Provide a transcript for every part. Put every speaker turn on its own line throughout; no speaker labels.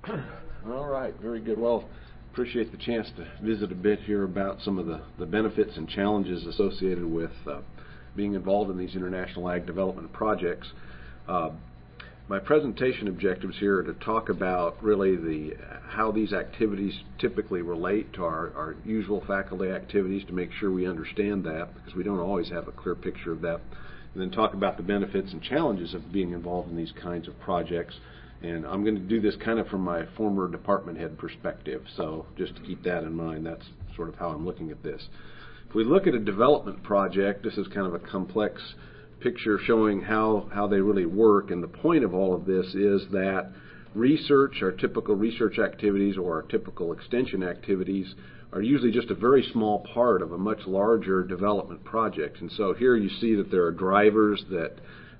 All right, very good. Well, appreciate the chance to visit a bit here about some of the benefits and challenges associated with being involved in these international ag development projects. My presentation objectives here are to talk about really how these activities typically relate to our usual faculty activities, to make sure we understand that, because we don't always have a clear picture of that, and then talk about the benefits and challenges of being involved in these kinds of projects. And I'm going to do this kind of from my former department head perspective, so just to keep that in mind, that's sort of how I'm looking at this. If we look at a development project, this is kind of a complex picture showing how they really work, and the point of all of this is that research, our typical research activities or our typical extension activities, are usually just a very small part of a much larger development project. And so here you see that there are drivers that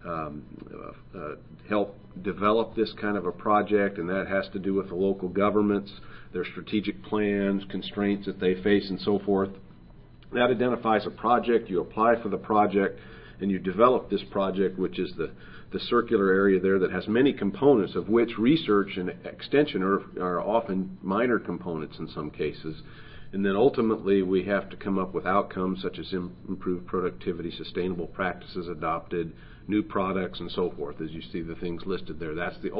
help develop this kind of a project, and that has to do with the local governments, their strategic plans, constraints that they face, and so forth. That identifies a project, you apply for the project, and you develop this project, which is the circular area there that has many components, of which research and extension are often minor components in some cases. And then ultimately we have to come up with outcomes such as improved productivity, sustainable practices adopted, new products, and so forth. As you see the things listed there, those are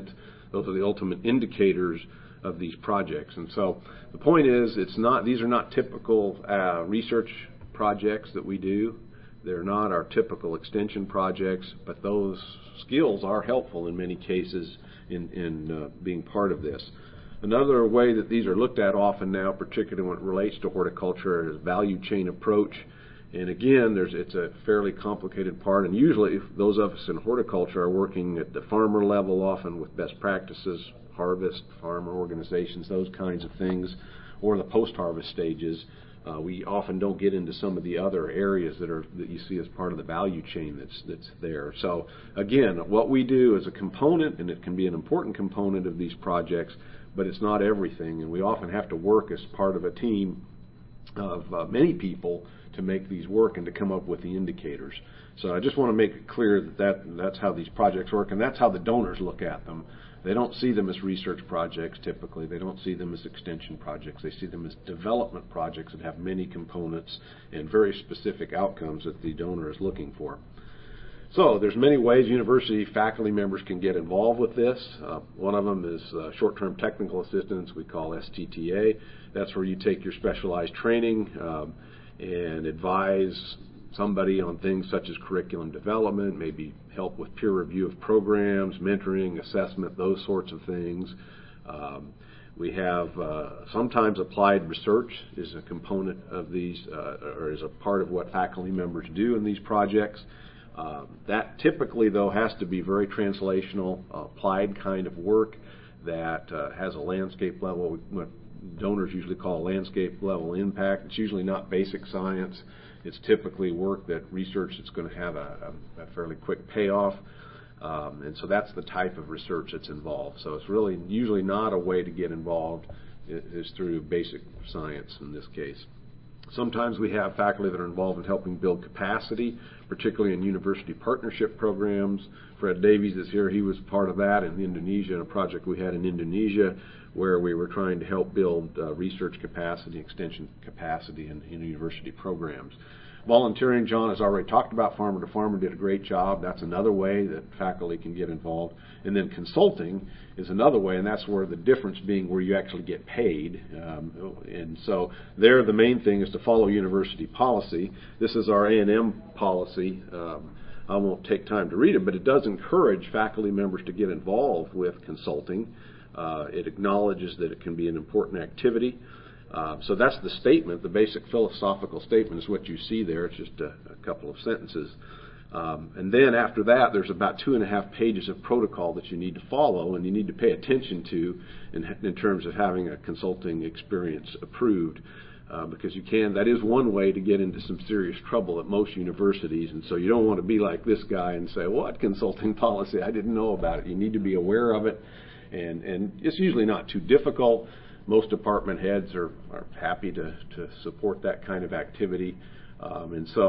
the ultimate indicators of these projects. And so the point is, these are not typical research projects that we do. They're not our typical extension projects, but those skills are helpful in many cases in being part of this. Another way that these are looked at often now, particularly when it relates to horticulture, is value chain approach. And again, it's a fairly complicated part, and usually those of us in horticulture are working at the farmer level, often with best practices, harvest, farmer organizations, those kinds of things, or the post-harvest stages. We often don't get into some of the other areas that you see as part of the value chain that's there. So again, what we do is a component, and it can be an important component of these projects, but it's not everything, and we often have to work as part of a team of many people to make these work and to come up with the indicators. So I just want to make it clear that's how these projects work, and that's how the donors look at them. They don't see them as research projects typically. They don't see them as extension projects. They see them as development projects that have many components and very specific outcomes that the donor is looking for. So there's many ways university faculty members can get involved with this. One of them is short-term technical assistance, we call STTA. That's where you take your specialized training and advise somebody on things such as curriculum development, maybe help with peer review of programs, mentoring, assessment, those sorts of things. We have sometimes applied research is a component of these, or is a part of what faculty members do in these projects. That typically, though, has to be very translational, applied kind of work that has a landscape level, what donors usually call landscape level impact. It's usually not basic science. It's typically work that research that's going to have a fairly quick payoff. And so that's the type of research that's involved. So it's really usually not a way to get involved is through basic science in this case. Sometimes we have faculty that are involved in helping build capacity, particularly in university partnership programs. Fred Davies is here. He was part of that in Indonesia, in a project we had in Indonesia where we were trying to help build research capacity, extension capacity in university programs. Volunteering, John has already talked about. Farmer to Farmer did a great job. That's another way that faculty can get involved. And then consulting is another way, and that's where the difference being where you actually get paid. And so there the main thing is to follow university policy. This is our A&M policy. I won't take time to read it, but it does encourage faculty members to get involved with consulting. It acknowledges that it can be an important activity. So that's the statement. The basic philosophical statement is what you see there. It's just a couple of sentences. And then after that, there's about 2.5 pages of protocol that you need to follow and you need to pay attention to in terms of having a consulting experience approved. Because that is one way to get into some serious trouble at most universities. And so you don't want to be like this guy and say, what consulting policy? I didn't know about it. You need to be aware of it. And it's usually not too difficult. Most department heads are happy to support that kind of activity. And so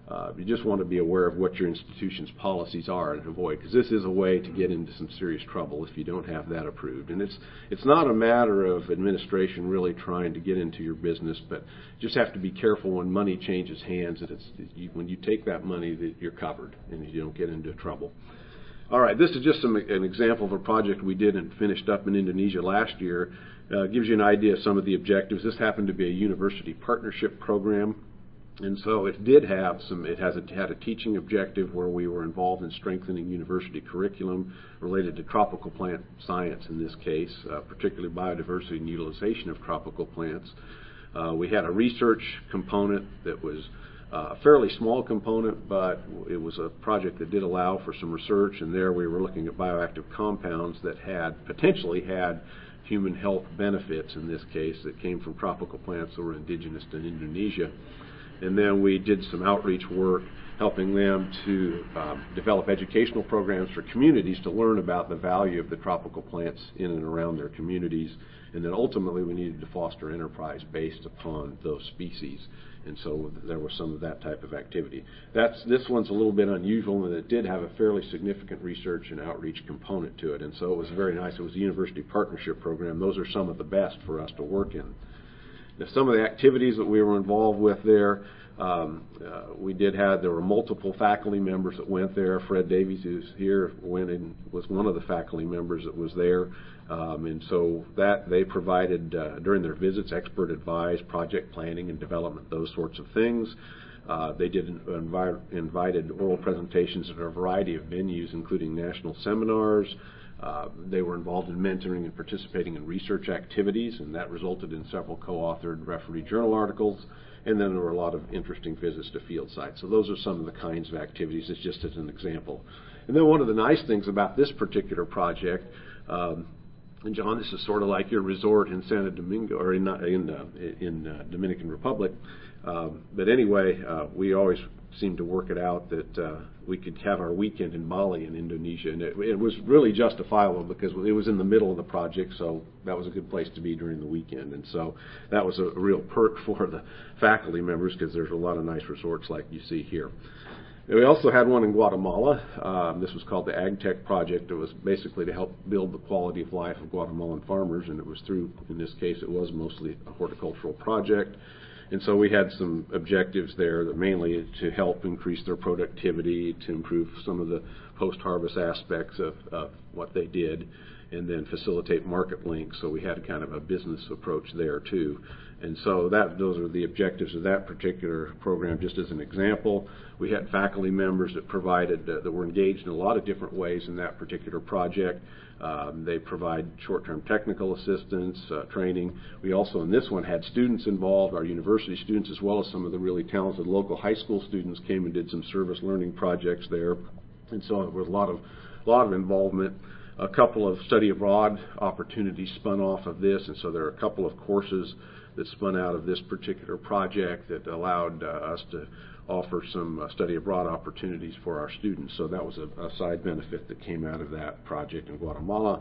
You just want to be aware of what your institution's policies are and avoid, because this is a way to get into some serious trouble if you don't have that approved. And it's not a matter of administration really trying to get into your business, but you just have to be careful when money changes hands, that when you take that money that you're covered and you don't get into trouble. All right, this is just an example of a project we did and finished up in Indonesia last year. Gives you an idea of some of the objectives. This happened to be a university partnership program. And so it did have had a teaching objective where we were involved in strengthening university curriculum related to tropical plant science in this case, particularly biodiversity and utilization of tropical plants. We had a research component that was a fairly small component, but it was a project that did allow for some research, and there we were looking at bioactive compounds that potentially had human health benefits in this case that came from tropical plants that were indigenous to Indonesia. And then we did some outreach work helping them to develop educational programs for communities to learn about the value of the tropical plants in and around their communities. And then ultimately we needed to foster enterprise based upon those species. And so there was some of that type of activity. This one's a little bit unusual, and it did have a fairly significant research and outreach component to it. And so it was very nice. It was a university partnership program. Those are some of the best for us to work in. Now, some of the activities that we were involved with there, there were multiple faculty members that went there. Fred Davies, who's here, went and was one of the faculty members that was there. And so that they provided, during their visits, expert advice, project planning and development, those sorts of things. They invited oral presentations at a variety of venues, including national seminars. They were involved in mentoring and participating in research activities, and that resulted in several co-authored referee journal articles. And then there were a lot of interesting visits to field sites. So those are some of the kinds of activities, it's just as an example. And then one of the nice things about this particular project, and John, this is sort of like your resort in Santo Domingo, or in Dominican Republic. But anyway, we always seemed to work it out that we could have our weekend in Bali in Indonesia, and it was really justifiable because it was in the middle of the project, so that was a good place to be during the weekend. And so that was a real perk for the faculty members, because there's a lot of nice resorts like you see here. And we also had one in Guatemala. This was called the AgTech Project. It was basically to help build the quality of life of Guatemalan farmers, and it was through, in this case, it was mostly a horticultural project. And so we had some objectives there that mainly to help increase their productivity, to improve some of the post-harvest aspects of what they did, and then facilitate market links. So we had kind of a business approach there too. And so those are the objectives of that particular program. Just as an example, we had faculty members that provided that were engaged in a lot of different ways in that particular project. They provide short-term technical assistance, training. We also, in this one, had students involved, our university students, as well as some of the really talented local high school students came and did some service learning projects there. And so there was a lot of involvement. A couple of study abroad opportunities spun off of this, and so there are a couple of courses that spun out of this particular project that allowed us to offer some study abroad opportunities for our students. So that was a side benefit that came out of that project in Guatemala.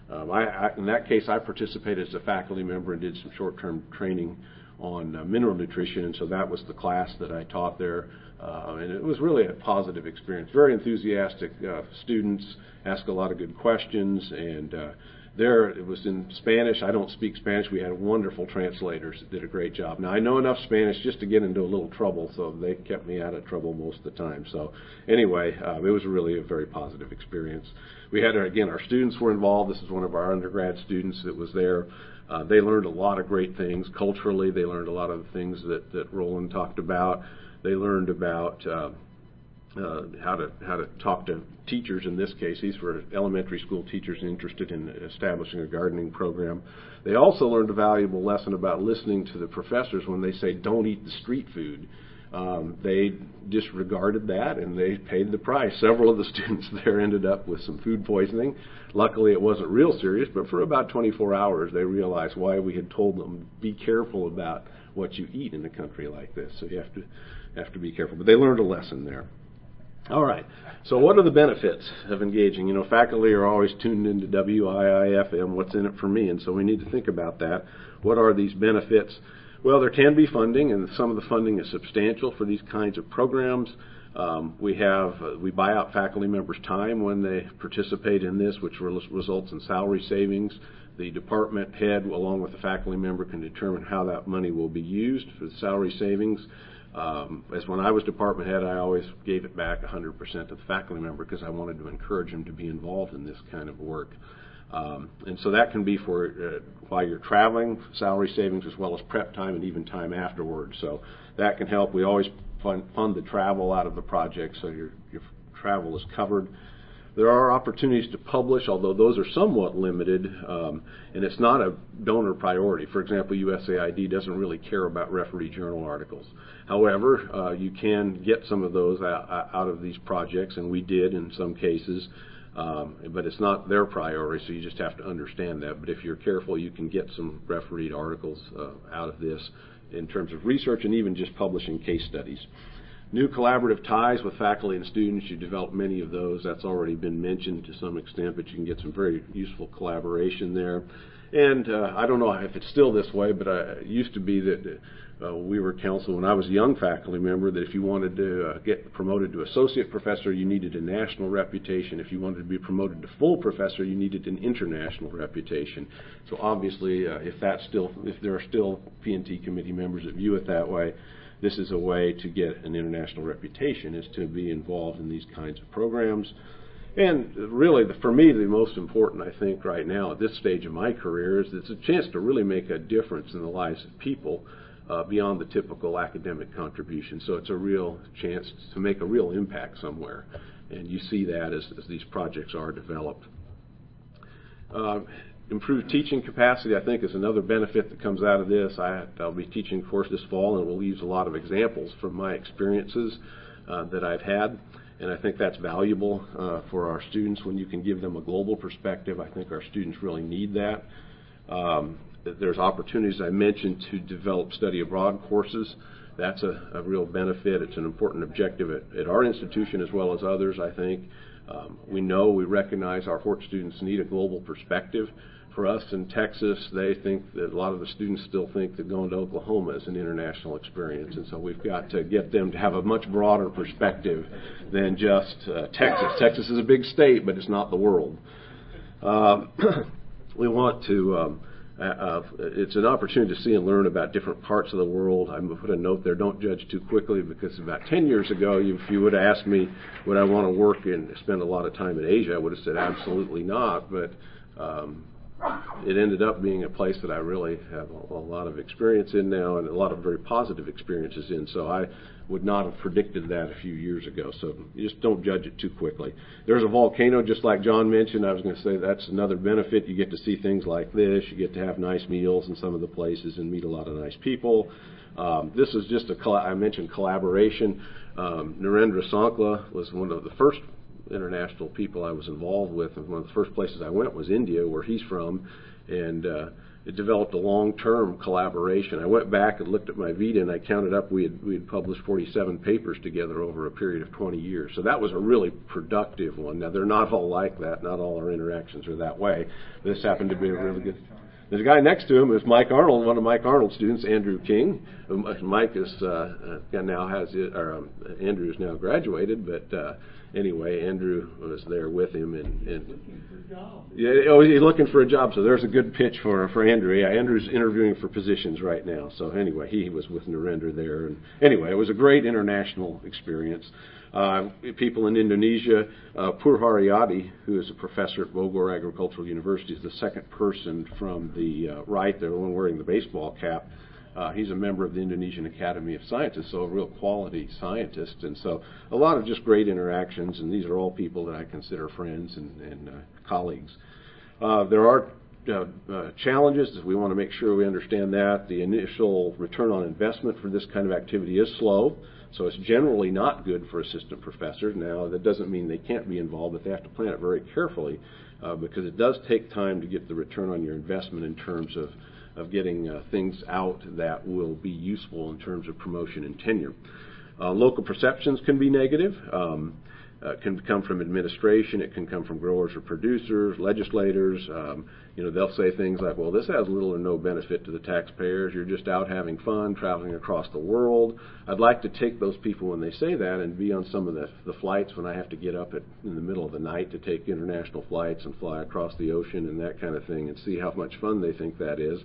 In that case, I participated as a faculty member and did some short-term training on mineral nutrition, and so that was the class that I taught there. And it was really a positive experience. Very enthusiastic students, asked a lot of good questions, and there it was in Spanish. I don't speak Spanish. We had wonderful translators that did a great job. Now, I know enough Spanish just to get into a little trouble, so they kept me out of trouble most of the time. So anyway, it was really a very positive experience. We had, again, our students were involved. This is one of our undergrad students that was there. They learned a lot of great things. Culturally, they learned a lot of the things that Roland talked about. They learned about how to talk to teachers. In this case, these were elementary school teachers interested in establishing a gardening program. They also learned a valuable lesson about listening to the professors when they say, don't eat the street food. They disregarded that, and they paid the price. Several of the students there ended up with some food poisoning. Luckily, it wasn't real serious, but for about 24 hours, they realized why we had told them, be careful about what you eat in a country like this. So you have to be careful. But they learned a lesson there. All right. So what are the benefits of engaging? You know, faculty are always tuned into WIIFM, what's in it for me, and so we need to think about that. What are these benefits? Well, there can be funding, and some of the funding is substantial for these kinds of programs. We buy out faculty members' time when they participate in this, which results in salary savings. The department head, along with the faculty member, can determine how that money will be used for the salary savings. As when I was department head, I always gave it back 100% to the faculty member because I wanted to encourage them to be involved in this kind of work. And so that can be for while you're traveling, salary savings, as well as prep time and even time afterwards. So that can help. We always fund the travel out of the project, so your travel is covered. There are opportunities to publish, although those are somewhat limited, and it's not a donor priority. For example, USAID doesn't really care about referee journal articles. However, you can get some of those out of these projects, and we did in some cases, but it's not their priority, so you just have to understand that. But if you're careful, you can get some refereed articles out of this in terms of research and even just publishing case studies. New collaborative ties with faculty and students, you develop many of those. That's already been mentioned to some extent, but you can get some very useful collaboration there. And I don't know if it's still this way, but it used to be that we were counseled when I was a young faculty member that if you wanted to get promoted to associate professor, you needed a national reputation. If you wanted to be promoted to full professor, you needed an international reputation. So obviously, if there are still P&T committee members that view it that way, this is a way to get an international reputation, is to be involved in these kinds of programs. And really, for me, the most important, I think, right now at this stage of my career is it's a chance to really make a difference in the lives of people beyond the typical academic contribution. So it's a real chance to make a real impact somewhere. And you see that as these projects are developed. Improved teaching capacity, I think, is another benefit that comes out of this. I'll be teaching a course this fall, and we'll use a lot of examples from my experiences that I've had. And I think that's valuable for our students when you can give them a global perspective. I think our students really need that. There's opportunities, I mentioned, to develop study abroad courses. That's a real benefit. It's an important objective at our institution as well as others, I think. We recognize our Hort students need a global perspective. For us in Texas, they think that a lot of the students still think that going to Oklahoma is an international experience, and so we've got to get them to have a much broader perspective than just Texas. Texas is a big state, but it's not the world. We want to, it's an opportunity to see and learn about different parts of the world. I'm going to put a note there, don't judge too quickly, because about 10 years ago, if you would have asked me would I want to work and spend a lot of time in Asia, I would have said absolutely not, but it ended up being a place that I really have a lot of experience in now and a lot of very positive experiences in. So I would not have predicted that a few years ago. So you just don't judge it too quickly. There's a volcano, just like John mentioned. I was going to say that's another benefit. You get to see things like this. You get to have nice meals in some of the places and meet a lot of nice people. This is just I mentioned collaboration. Narendra Sankla was one of the first international people I was involved with, and one of the first places I went was India, where he's from, and it developed a long-term collaboration. I went back and looked at my vita, and I counted up we had published 47 papers together over a period of 20 years. So that was a really productive one. Now, they're not all like that. Not all our interactions are that way. This happened to be a really good... There's a guy next to him who's Mike Arnold, one of Mike Arnold's students, Andrew King. Mike is Andrew is now graduated, but anyway, Andrew was there with him, and looking for a job. Yeah, he's looking for a job. So there's a good pitch for Andrew. Yeah, Andrew's interviewing for positions right now. So anyway, he was with Narendra there, and anyway, it was a great international experience. People in Indonesia, Pur Haryadi, who is a professor at Bogor Agricultural University, is the second person from the right there, the one wearing the baseball cap. He's a member of the Indonesian Academy of Sciences, so a real quality scientist. And so a lot of just great interactions, and these are all people that I consider friends and colleagues. There are challenges. We want to make sure we understand that. The initial return on investment for this kind of activity is slow. So it's generally not good for assistant professors. Now, that doesn't mean they can't be involved, but they have to plan it very carefully because it does take time to get the return on your investment in terms of getting things out that will be useful in terms of promotion and tenure. Local perceptions can be negative. can come from administration, it can come from growers or producers, legislators. They'll say things like, well, this has little or no benefit to the taxpayers. You're just out having fun, traveling across the world. I'd like to take those people when they say that and be on some of the flights when I have to get up in the middle of the night to take international flights and fly across the ocean and that kind of thing and see how much fun they think that is.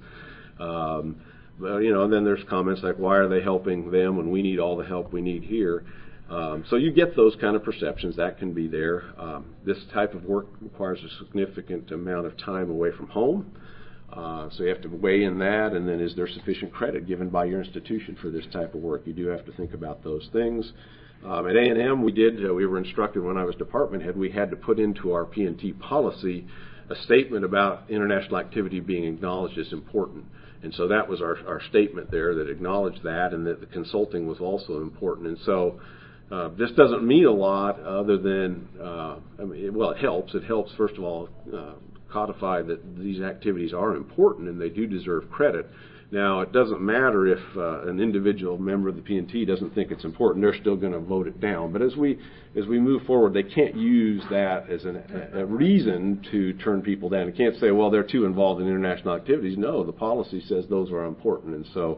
And then there's comments like, why are they helping them when we need all the help we need here? So you get those kind of perceptions. That can be there. This type of work requires a significant amount of time away from home. So you have to weigh in that, and then is there sufficient credit given by your institution for this type of work? You do have to think about those things. At A&M, we were instructed when I was department head, we had to put into our P&T policy a statement about international activity being acknowledged as important. And so that was our statement there that acknowledged that, and that the consulting was also important. And so this doesn't mean a lot other than, it helps. It helps, first of all, codify that these activities are important and they do deserve credit. Now, it doesn't matter if an individual member of the P&T doesn't think it's important. They're still going to vote it down. But as we move forward, they can't use that as a reason to turn people down. They can't say, well, they're too involved in international activities. No, the policy says those are important. And so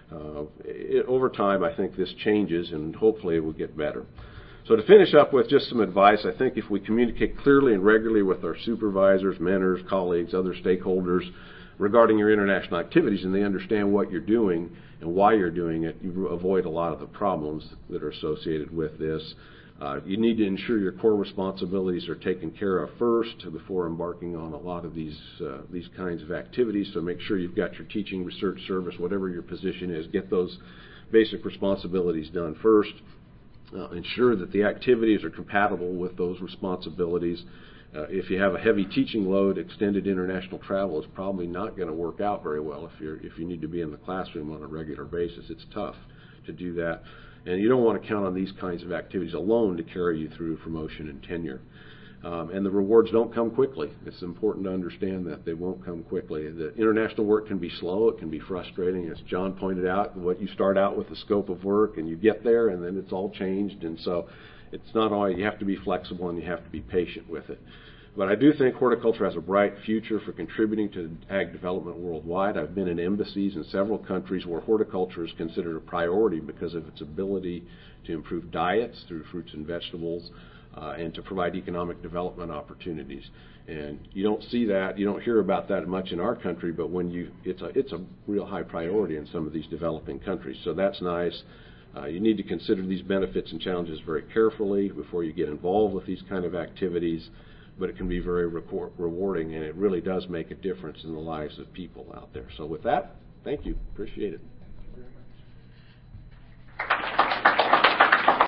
over time, I think this changes, and hopefully it will get better. So to finish up with just some advice, I think if we communicate clearly and regularly with our supervisors, mentors, colleagues, other stakeholders regarding your international activities, and they understand what you're doing and why you're doing it, you avoid a lot of the problems that are associated with this. You need to ensure your core responsibilities are taken care of first before embarking on a lot of these kinds of activities. So make sure you've got your teaching, research, service, whatever your position is, get those basic responsibilities done first. Ensure that the activities are compatible with those responsibilities. If you have a heavy teaching load, extended international travel is probably not going to work out very well if you need to be in the classroom on a regular basis. It's tough to do that. And you don't want to count on these kinds of activities alone to carry you through promotion and tenure. And the rewards don't come quickly. It's important to understand that they won't come quickly. The international work can be slow. It can be frustrating. As John pointed out, you start out with the scope of work and you get there and then it's all changed. And so it's not always, you have to be flexible and you have to be patient with it. But I do think horticulture has a bright future for contributing to ag development worldwide. I've been in embassies in several countries where horticulture is considered a priority because of its ability to improve diets through fruits and vegetables and to provide economic development opportunities. And you don't see that, you don't hear about that much in our country, but it's a real high priority in some of these developing countries. So that's nice. You need to consider these benefits and challenges very carefully before you get involved with these kind of activities. But it can be very rewarding, and it really does make a difference in the lives of people out there. So with that, thank you. Appreciate it.